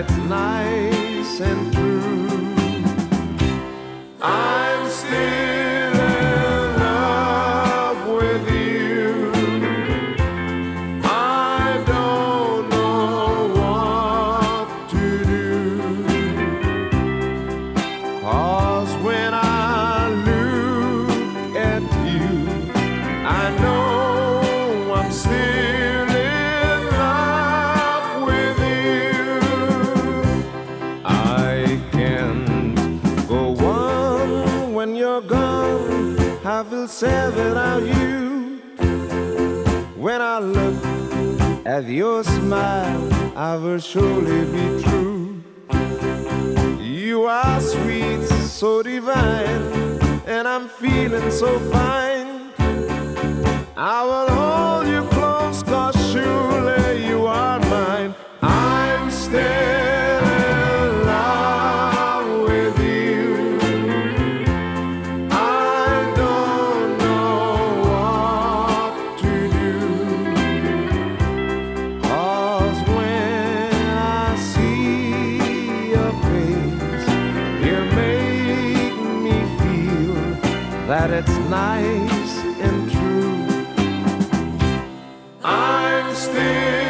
it's nice and true. I'm still in love with you. I don't know what to do, 'cause when I look at you, I know I'm still in love with you. I can't go on when you're gone. I feel sad without you. When I look at your smile, I will surely be true. You are sweet, so divine, and I'm feeling so fine. I will hold you close, 'cause surely you are mine. I'm still in love with you. I don't know what to do, 'cause when I see your face, you make me feel that it's nice and true. I'm still